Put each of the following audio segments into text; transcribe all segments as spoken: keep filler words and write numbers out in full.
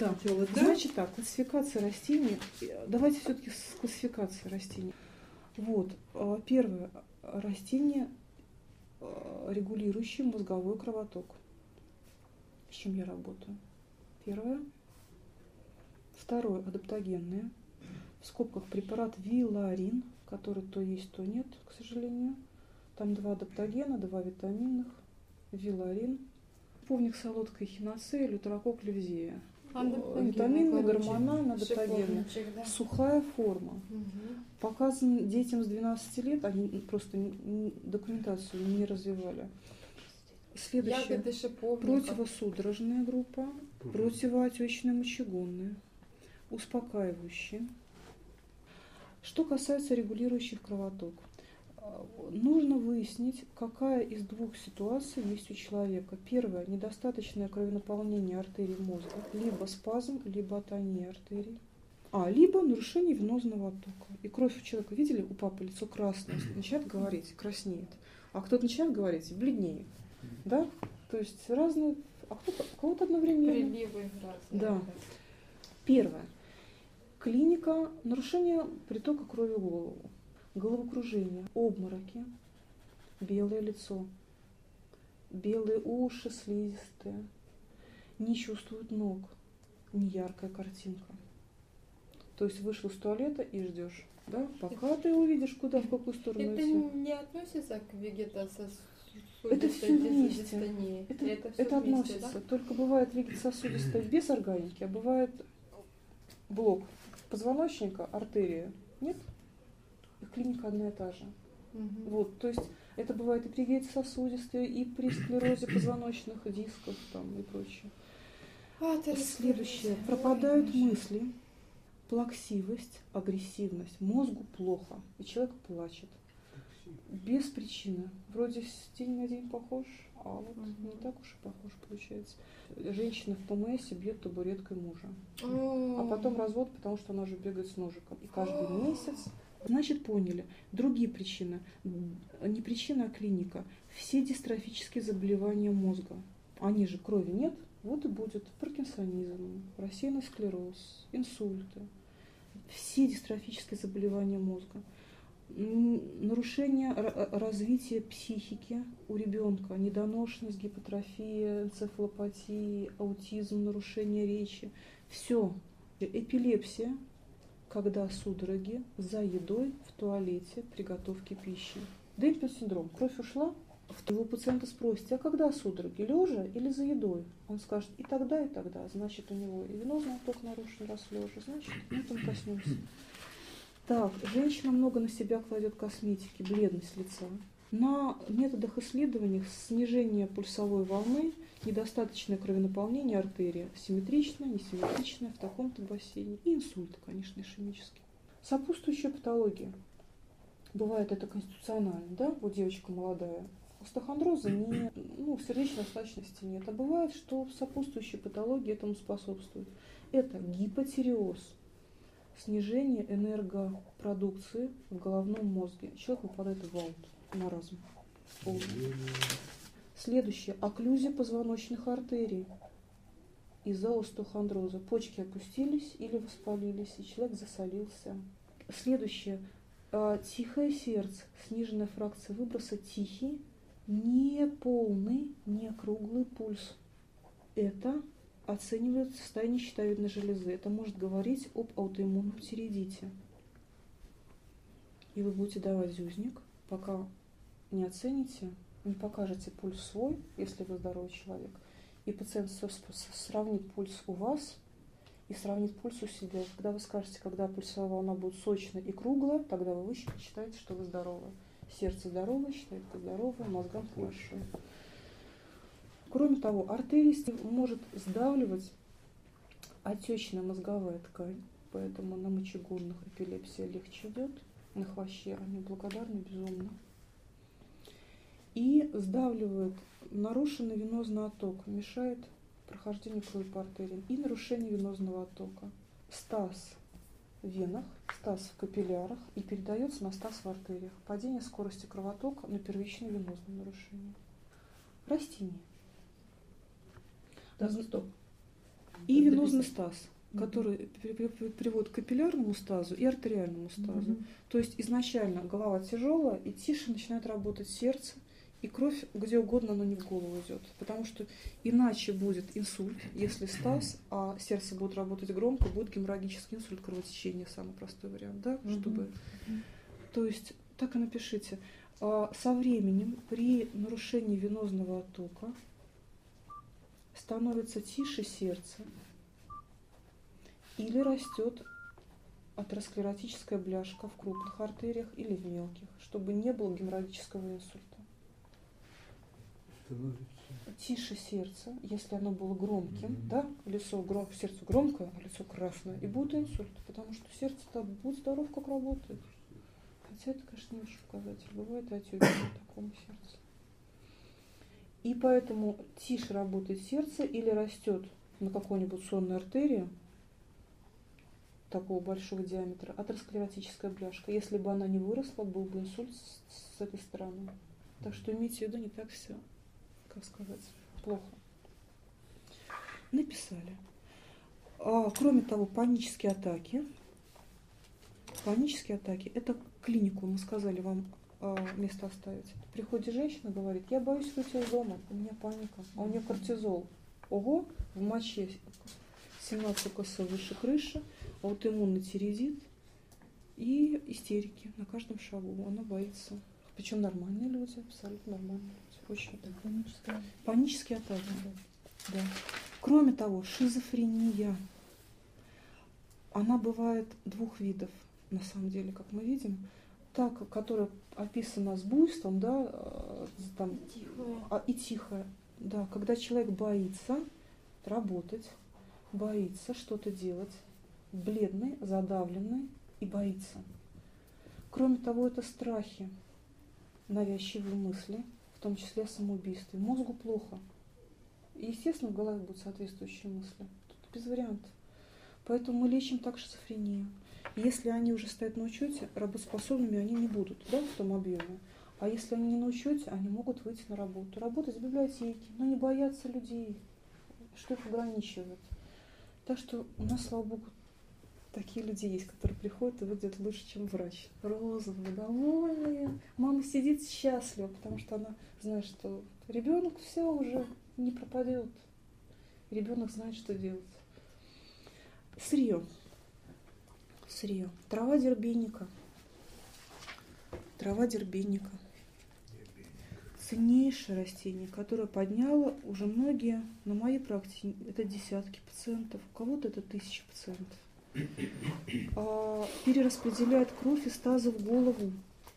Да. делать, да? Значит так, классификация растений. Давайте все-таки с классификацией растений. Вот. Первое. Растения, регулирующие мозговой кровоток. С чем я работаю? Первое. Второе. Адаптогенные. В скобках препарат виларин, который то есть, то нет, к сожалению. Там два адаптогена, два витаминных. Виларин. Шиповник солодка, эхиноцея, лютерокок левзея. Витаминный, гормональный, адаптогенный. Да. Сухая форма. Угу. Показан детям с двенадцати лет, они просто документацию не развивали. Следующее. Противосудорожная группа, угу. Противоотечная мочегонная, успокаивающие. Что касается регулирующих кровоток, нужно выяснить, какая из двух ситуаций есть у человека. Первое – недостаточное кровонаполнение артерий мозга, либо спазм, либо атония артерий, а, либо нарушение венозного оттока. И кровь у человека, видели, у папы лицо красное, начинает говорить, краснеет, а кто-то начинает говорить, бледнеет. Да? То есть разные, а кто-то, у кого-то одновременно. Приливы разные. Да. Первое. Клиника нарушения притока крови в голову. Головокружение, обмороки, белое лицо, белые уши слизистые, не чувствуют ног, неяркая картинка. То есть вышел из туалета и ждешь, да, пока ты увидишь, куда, в какую сторону это идти. Это не относится к вегетососудистой это все вместе. Это, это, это, это вместе, относится. Да? Только бывает вегетососудистая без органики, а бывает блок позвоночника, артерия. Нет? Клиника одна и та же. Угу. Вот, то есть это бывает и при вегетососудистой, и при склерозе позвоночных дисков там, и прочее. А, Следующее. Пропадают мысли, плаксивость, агрессивность. Мозгу плохо, и человек плачет. Без причины. Вроде день на день похож, а вот угу. не так уж и похож получается. Женщина в ПМС бьет табуреткой мужа. О-о-о. А потом развод, потому что она уже бегает с ножиком. И каждый месяц. Значит, поняли. Другие причины. Не причина, а клиника. Все дистрофические заболевания мозга. Они же, крови нет. Вот и будет паркинсонизм, рассеянный склероз, инсульты. Все дистрофические заболевания мозга. Нарушение развития психики у ребенка, недоношенность, гипотрофия, энцефалопатия, аутизм, нарушение речи. Все. Эпилепсия, когда судороги за едой в туалете при готовке пищи. Демпинг синдром. Кровь ушла. Его пациента спросите, а когда судороги, лежа или за едой? Он скажет, и тогда, и тогда. Значит, у него и венозный отток нарушен, раз лежа. Значит, мы там коснемся. Так, женщина много на себя кладет косметики, бледность лица. На методах исследований снижение пульсовой волны, недостаточное кровонаполнение артерии, симметричное, несимметричное в таком-то бассейне. И инсульты, конечно, ишемические. Сопутствующая патология. Бывает это конституционально, да, вот девочка молодая. Остеохондроза не, ну, сердечной остаточности нет. А бывает, что сопутствующие патологии этому способствуют. Это гипотиреоз, снижение энергопродукции в головном мозге. Человек попадает в аут, маразм. Следующее. Окклюзия позвоночных артерий из-за остеохондроза. Почки опустились или воспалились, и человек засолился. Следующее. Тихое сердце, сниженная фракция выброса, тихий, не полный, не круглый пульс. Это оценивает состояние щитовидной железы. Это может говорить об аутоиммунном тиреидите. И вы будете давать зюзник, пока не оцените, не покажете пульс свой, если вы здоровый человек, и пациент сравнит пульс у вас и сравнит пульс у себя. Когда вы скажете, когда пульсовая волна будет сочная и круглая, тогда вы считаете, что вы здоровы. Сердце здоровое, щитовидка здоровая, мозгам хорошо. Кроме того, артерия может сдавливать отечная мозговая ткань, поэтому на мочегонных эпилепсия легче идет, на хвоще они благодарны безумно. И сдавливает нарушенный венозный отток, мешает прохождению крови по артериям и нарушение венозного оттока. Стаз в венах, стаз в капиллярах и передается на стаз в артериях. Падение скорости кровотока на первичное венозное нарушение. Растения. Так, стоп. и венозный стаз, который при- при- при- приводит к капиллярному стазу и артериальному стазу. Мгм. То есть изначально голова тяжелая, и тише начинает работать сердце, и кровь где угодно, но не в голову идет. Потому что иначе будет инсульт, если стаз, а сердце будет работать громко, будет геморрагический инсульт, кровотечение, самый простой вариант, да, Мгм. чтобы... Мгм. То есть, так и напишите. А, Со временем при нарушении венозного оттока становится тише сердце или растет атеросклеротическая бляшка в крупных артериях или в мелких, чтобы не было геморрагического инсульта. Тише сердце, если оно было громким, Мгм. да, лицо гром, сердце громкое, а лицо красное, и будет инсульт, потому что сердце-то будет здоров, как работает. Хотя это, конечно, не лучший показатель. Бывает отеки по такому сердцу. И поэтому тише работает сердце или растет на какой-нибудь сонной артерии такого большого диаметра атеросклеротическая бляшка. Если бы она не выросла, был бы инсульт с, с этой стороны. Так что имейте в виду, не так все, как сказать, плохо. Написали. А, кроме того, панические атаки. Панические атаки – это клинику, мы сказали вам а, место оставить. Приходит женщина, говорит, я боюсь выйти из дома, у меня паника, а у нее кортизол. Ого, в моче семнадцать УКС выше крыши, аутоиммунный тиреоидит и истерики на каждом шагу. Она боится. Причем нормальные люди, абсолютно нормальные люди. Очень. Паническая. Панические атаки. Да. Кроме того, шизофрения. Она бывает двух видов, на самом деле, как мы видим. Та, которая описана с буйством, да, э, там, Тихая. а, и тихая. Да, когда человек боится работать, боится что-то делать, бледный, задавленный и боится. Кроме того, это страхи, навязчивые мысли, в том числе о самоубийстве. Мозгу плохо. И, естественно, в голове будут соответствующие мысли. Тут без вариантов. Поэтому мы лечим так шизофрению. Если они уже стоят на учете, работоспособными они не будут, да, в том объеме. А если они не на учете, они могут выйти на работу. Работать в библиотеке, но не бояться людей, что их ограничивает. Так что у нас, слава богу, такие люди есть, которые приходят и выглядят лучше, чем врач. Розовые, довольные. Мама сидит счастлива, потому что она знает, что ребенок все уже не пропадет. Ребенок знает, что делать. Сырье. Сырье. Трава дербенника. Трава дербенника. Ценнейшее растение, которое подняло уже многие, на моей практике это десятки пациентов, у кого-то это тысячи пациентов. А, перераспределяет кровь из таза в голову.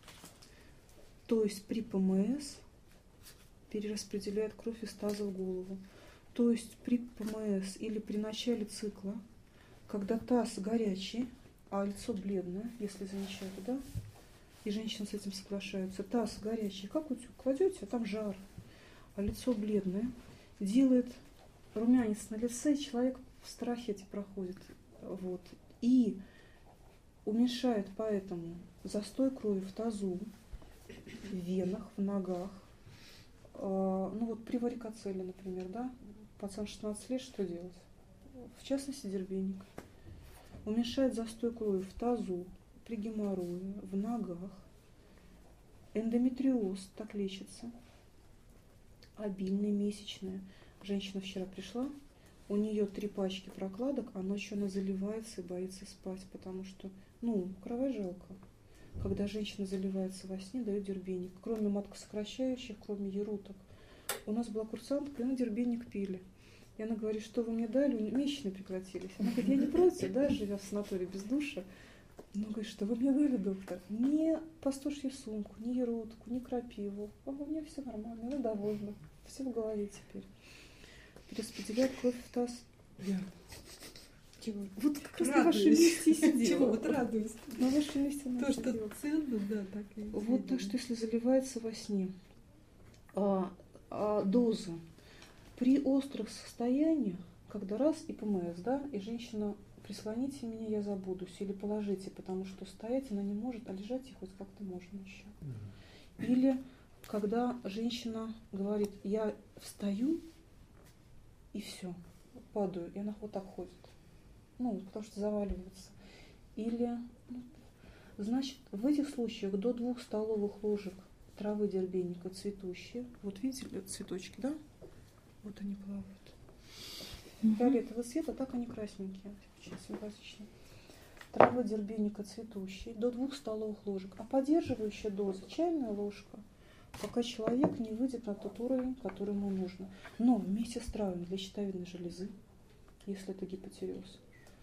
То есть при ПМС перераспределяет кровь из таза в голову. То есть при ПМС или при начале цикла, когда таз горячий, а лицо бледное, если замечали, да, и женщины с этим соглашаются, таз горячий, как утюг, кладете, а там жар, а лицо бледное, делает румянец на лице, и человек в страхе эти проходит. Вот. И уменьшает поэтому застой крови в тазу, в венах, в ногах. А, ну вот при варикоцеле, например, да, пацан шестнадцать лет, что делать? В частности, дербеник. Уменьшает застой крови в тазу, при геморрое, в ногах. Эндометриоз так лечится. Обильные, месячные. Женщина вчера пришла, у нее три пачки прокладок, а ночью она заливается и боится спать, потому что, ну, кровать жалко. Когда женщина заливается во сне, дает дербеник. Кроме маткосокращающих, кроме еруток. У нас была курсантка, и она дербеник пили. И она говорит, что вы мне дали, у нее месячные прекратились. Она говорит, я не против, да, живя в санатории без душа. Но говорит, что вы мне дали, доктор? Ни пастушью сумку, ни ерутку, ни крапиву. А у меня все нормально, она довольна. Все в голове теперь. Перераспределяет кровь в таз. Я. Чего? Вот как раз на вашем месте сидела. Чего? Вот радуюсь. На вашем месте она То, что сидела. ценно, да, так и Вот так что если заливается во сне, а, а, доза при острых состояниях, когда раз и ПМС, да, и женщина, прислоните меня, я забудусь, или положите, потому что стоять она не может, а лежать ей хоть как-то можно еще. Или когда женщина говорит, я встаю и все, падаю, и она вот так ходит. Ну, потому что заваливается. Или, ну, значит, в этих случаях до двух столовых ложек травы дербеника цветущие. Вот видите цветочки, да? Вот они плавают. Фиолетового цвета, так они красненькие. Очень симпатичные. Травы дербеника цветущие до двух столовых ложек. А поддерживающая доза чайная ложка, пока человек не выйдет на тот уровень, который ему нужно. Но вместе с травами для щитовидной железы, если это гипотиреоз,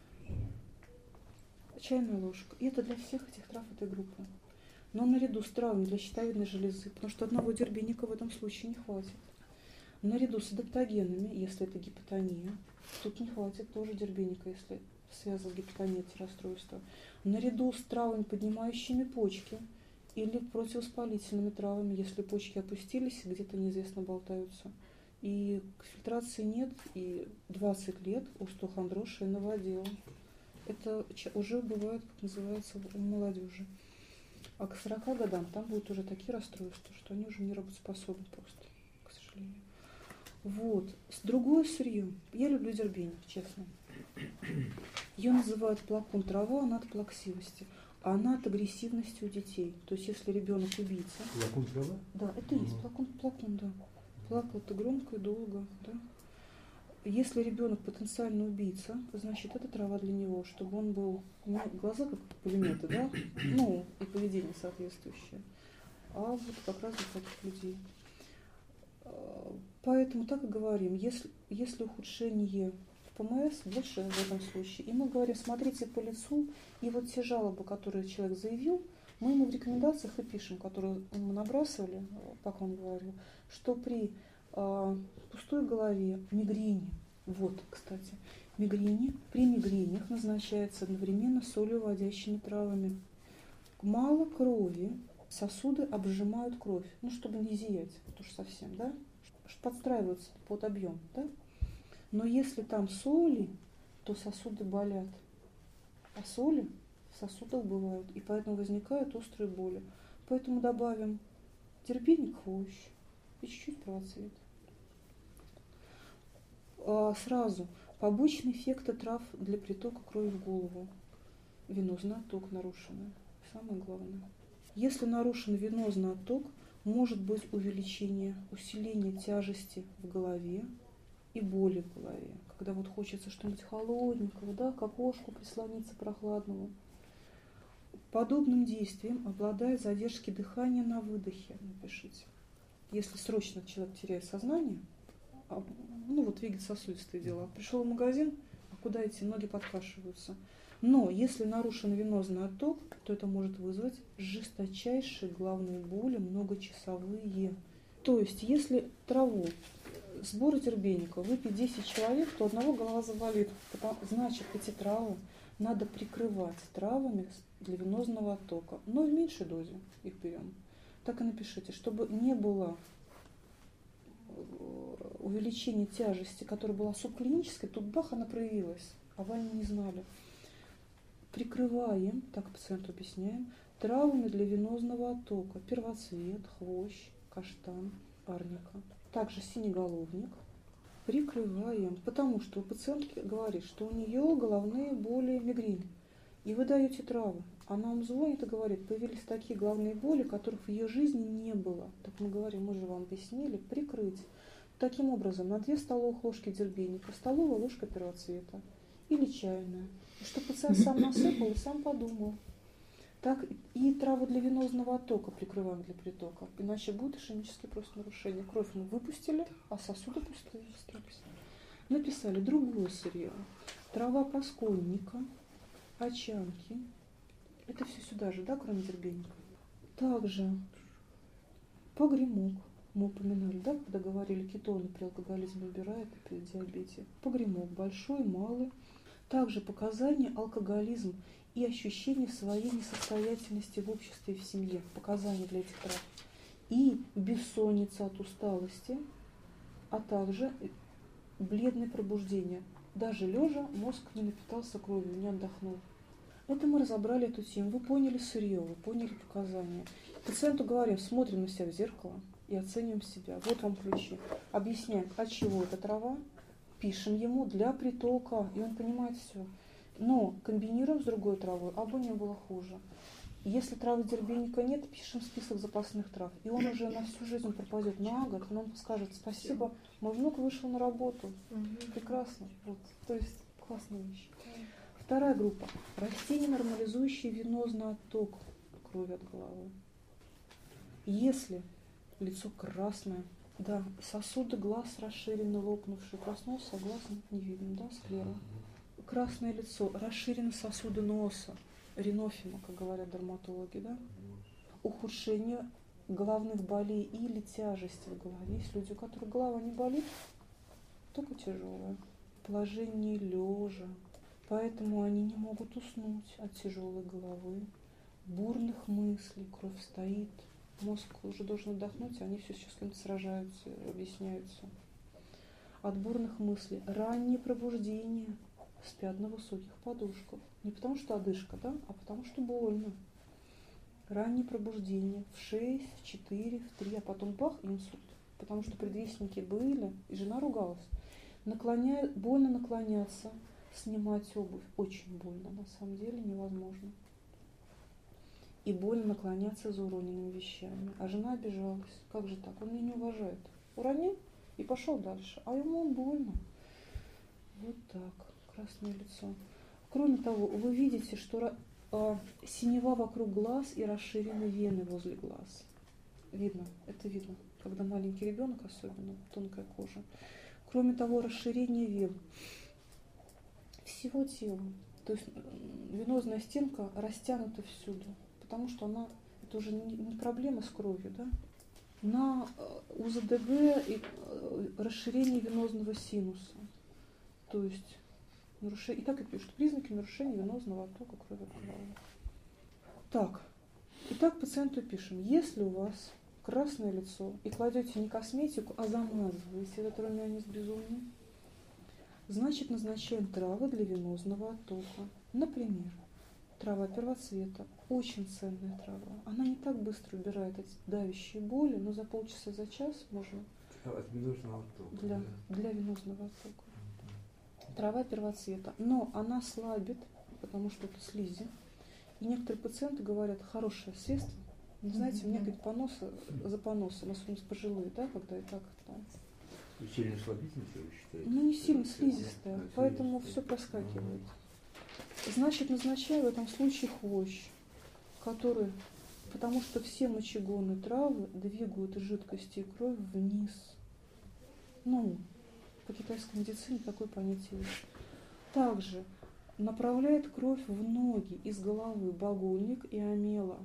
чайная ложка. И это для всех этих трав этой группы. Но наряду с травами для щитовидной железы, потому что одного дербеника в этом случае не хватит. Наряду с адаптогенами, если это гипотония, тут не хватит тоже дербеника, если связано с гипотонией эти расстройства. Наряду с травами, поднимающими почки, или противовоспалительными травами, если почки опустились, где-то неизвестно болтаются. И фильтрации нет, и двадцать лет остеохондроз шейного отдела. Это уже бывает, как называется, у молодежи. А к сорока годам там будут уже такие расстройства, что они уже не работоспособны просто, к сожалению. Вот. С другое сырье. Я люблю дербеник, честно. Ее называют плакун трава, она от плаксивости. А она от агрессивности у детей. То есть, если ребенок убийца. Плакун трава? Да, это и есть плакун, плакун, да. Плакал-то громко и долго, да. Если ребенок потенциально убийца, значит, это трава для него, чтобы он был, ну, глаза как пулеметы, да, ну, и поведение соответствующее. А вот как раз для таких людей. Поэтому так и говорим, если, если ухудшение в ПМС, больше в этом случае. И мы говорим, смотрите по лицу, и вот те жалобы, которые человек заявил, мы ему в рекомендациях и пишем, которые мы набрасывали, пока он говорил, что при э, пустой голове, мигрени, вот, кстати, мигрени, при мигрениях назначается одновременно солевыводящими травами. Мало крови, сосуды обжимают кровь, ну, чтобы не зиять, вот уж совсем, да, подстраиваются под объем, да. Но если там соли, то сосуды болят, а соли в сосудах бывают, и поэтому возникают острые боли. Поэтому добавим дербеник, хвощ и чуть-чуть правоцвет. А сразу побочные эффекты трав для притока крови в голову. Венозный отток нарушенный, самое главное. Если нарушен венозный отток, может быть увеличение, усиление тяжести в голове и боли в голове. Когда вот хочется что-нибудь холодненького, да, к окошку прислониться прохладному. Подобным действием обладает задержки дыхания на выдохе, напишите. Если срочно человек теряет сознание, ну вот вегетососудистые дела, пришел в магазин, а куда идти, ноги подкашиваются. Но если нарушен венозный отток, то это может вызвать жесточайшие головные боли, многочасовые. То есть, если траву, сбор дербеника выпить десять человек, то одного голова заболит. Значит, эти травы надо прикрывать травами для венозного оттока, но в меньшей дозе их берем. Так и напишите, чтобы не было увеличения тяжести, которая была субклинической, тут бах, она проявилась, а вы не знали. Прикрываем, так пациенту объясняем, травами для венозного оттока: первоцвет, хвощ, каштан, арника. Также синеголовник. Прикрываем, потому что у пациентки говорит, что у нее головные боли, мигрень. И вы даете травы. Она вам звонит и говорит, появились такие головные боли, которых в ее жизни не было. Так мы говорим, мы же вам объяснили, прикрыть. Таким образом, на две столовых ложки дербеника, столовая ложка первоцвета или чайная. И что пациент сам насыпал и сам подумал. Так и траву для венозного оттока прикрываем для притока. Иначе будет ишемические просто нарушения. Кровь мы выпустили, а сосуды пустые остались. Написали другое сырье. Трава пасконника, очанки. Это все сюда же, да, кроме дербеника. Также погремок. Мы упоминали, да, когда говорили, кетоны при алкоголизме убирает и при диабете. Погремок большой, малый. Также показания алкоголизм и ощущение своей несостоятельности в обществе и в семье. Показания для этих трав. И бессонница от усталости, а также бледное пробуждение. Даже лежа мозг не напитался кровью, не отдохнул. Это мы разобрали эту тему. Вы поняли сырье, вы поняли показания. Пациенту говорим, смотрим на себя в зеркало и оцениваем себя. Вот вам ключи. Объясняем, от чего эта трава, пишем ему для притока, и он понимает все. Но комбинируем с другой травой, а бы не было хуже. Если травы дербенника нет, пишем список запасных трав. И он уже на всю жизнь пропадет на год, но он скажет: спасибо, мой внук вышел на работу. Прекрасно. Вот. То есть классная вещь. Вторая группа. Растения, нормализующие венозный отток крови от головы. Если лицо красное, да, сосуды глаз расширены, лопнувшие, проснулся, глаз не видно, да, склера. Красное лицо, расширены сосуды носа, ринофима, как говорят дерматологи, да. Ухудшение головных болей или тяжести в голове. Есть люди, у которых голова не болит, только тяжелая. Положение лежа, поэтому они не могут уснуть от тяжелой головы. Бурных мыслей, кровь стоит, мозг уже должен отдохнуть, а они все сейчас с кем-то сражаются, объясняются. От бурных мыслей. Раннее пробуждение, спят на высоких подушках. Не потому что одышка, да, а потому что больно. Раннее пробуждение в шесть, в четыре, в три, а потом бах, инсульт. Потому что предвестники были, и жена ругалась. Наклоня... Больно наклоняться, снимать обувь. Очень больно, на самом деле невозможно. И больно наклоняться за уроненными вещами. А жена обижалась. Как же так? Он меня не уважает. Уронил и пошел дальше. А ему больно. Вот так. Красное лицо. Кроме того, вы видите, что э, синева вокруг глаз и расширены вены возле глаз. Видно, это видно, когда маленький ребенок, особенно тонкая кожа. Кроме того, расширение вен всего тела. То есть венозная стенка растянута всюду, потому что она, это уже не, не проблема с кровью, да? На УЗДГ и расширение венозного синуса. То есть нарушение, и так и пишут, признаки нарушения венозного оттока крови от головы. Так, итак, пациенту пишем: если у вас красное лицо и кладете не косметику, а замазываете этот румянец безумный, значит, назначаем травы для венозного оттока. Например, трава первоцвета, очень ценная трава. Она не так быстро убирает эти давящие боли, но за полчаса, за час можно От венозного оттока. для, для венозного оттока. Трава первоцвета, но она слабит, потому что это слизи. И некоторые пациенты говорят: хорошее средство. Но, знаете, мне говорит, поносы за поносом, особенно пожилые, да, когда и так там. И сильно слабительное, вы считаете? Ну, не сильно слизистая, да, поэтому все проскакивает. Значит, назначаю в этом случае хвощ, который, потому что все мочегонные травы двигают жидкости и кровь вниз. Ну, по китайской медицине такое понятие есть. Также направляет кровь в ноги из головы багульник и амела,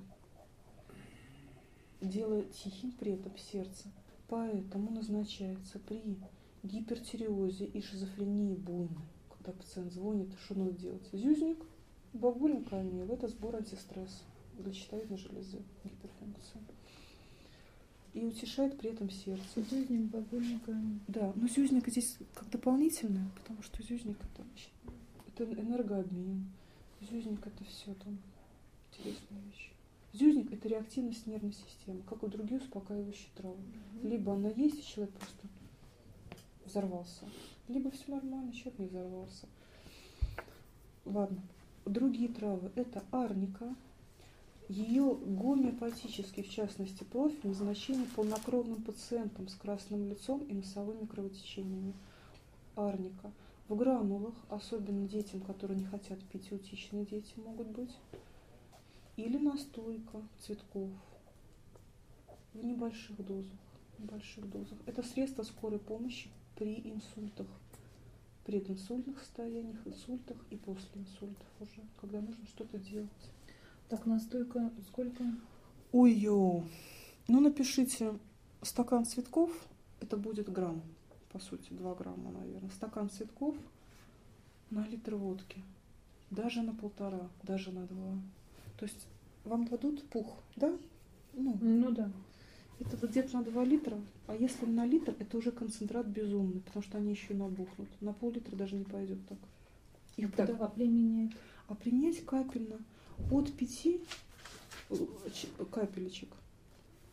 делая тихим при этом сердце. Поэтому назначается при гипертиреозе и шизофрении буйной. Когда пациент звонит, что надо делать? Зюзник, багульник, амел. Это сбор антистресса для щитовидной железы, гиперфункции. И утешает при этом сердце. Зюзник, багульник, амел. Да, но зюзник здесь как дополнительное, потому что зюзник это, это энергообмен. Зюзник это все там интересные вещи. Зюзник – это реактивность нервной системы, как и другие успокаивающие травы. Mm-hmm. Либо она есть, и человек просто взорвался, либо все нормально, человек не взорвался. Ладно. Другие травы – это арника. Ее гомеопатический, в частности, профиль назначение полнокровным пациентам с красным лицом и носовыми кровотечениями. Арника. В гранулах, особенно детям, которые не хотят пить, аутичные дети могут быть. Или настойка цветков в небольших дозах. Небольших дозах. Это средство скорой помощи при инсультах, прединсультных состояниях, инсультах и после инсультов уже, когда нужно что-то делать. Так, настойка сколько? Ой-ё. Ну, напишите стакан цветков, это будет грамм, по сути, два грамма, наверное. Стакан цветков на литр водки. Даже на полтора, даже на два. То есть вам дадут пух, да? Ну, ну да. Это где-то на два литра, а если на литр, это уже концентрат безумный, потому что они еще и набухнут. На пол-литра даже не пойдет так. Их так, пода... а применять? А принять капельно от пяти капелечек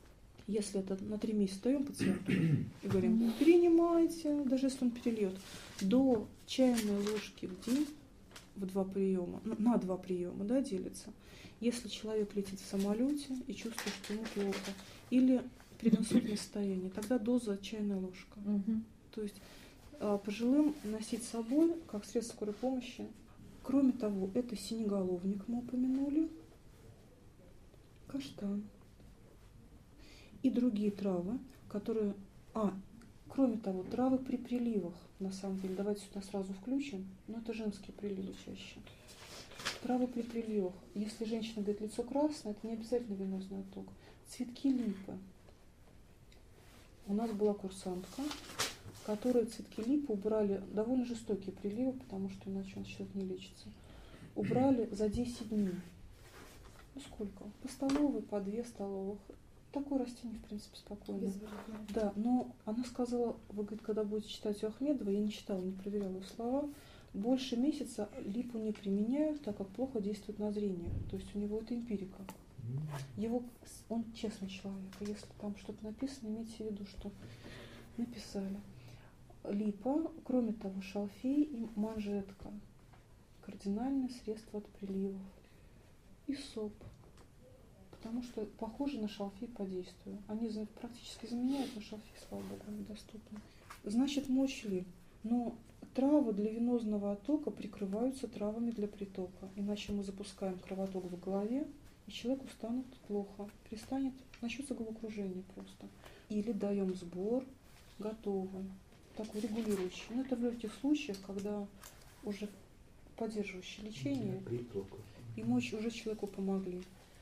Если это на три месяца даем пациенту и говорим, принимайте, даже если он перельет, до чайной ложки в день в два приема, на два приема, да, делится. Если человек летит в самолете и чувствует, что ему плохо, или прединсультное состояние, тогда доза чайная ложка. Угу. То есть пожилым носить с собой как средство скорой помощи. Кроме того, это синеголовник, мы упомянули, каштан и другие травы, которые... А, кроме того, травы при приливах, на самом деле, давайте сюда сразу включим, но это женские приливы чаще. Травы при приливах. Если женщина говорит, лицо красное, это не обязательно венозный отток. Цветки липы. У нас была курсантка, которые цветки липы убрали, довольно жестокие приливы, потому что иначе он человек не лечится, убрали за десять дней. Ну сколько? По столовой, по две столовых. Такое растение, в принципе, спокойно. Да, но она сказала, вы, говорит, когда будете читать у Ахмедова, я не читала, не проверяла ее слова, больше месяца липу не применяю, так как плохо действует на зрение. То есть у него это эмпирика. Его, он честный человек. Если там что-то написано, имейте в виду, что написали. Липа, кроме того, шалфей и манжетка. Кардинальное средство от приливов. И соп. Потому что похоже на шалфей по действию. Они практически заменяют, но шалфей, слава богу, недоступны. Значит, мочь ли? Но травы для венозного оттока прикрываются травами для притока. Иначе мы запускаем кровоток в голове, и человеку станет плохо. Перестанет, начнется головокружение просто. Или даем сбор готовый, такой регулирующий. Но это в тех случаях, когда уже поддерживающее лечение, и мочь уже человеку помогли.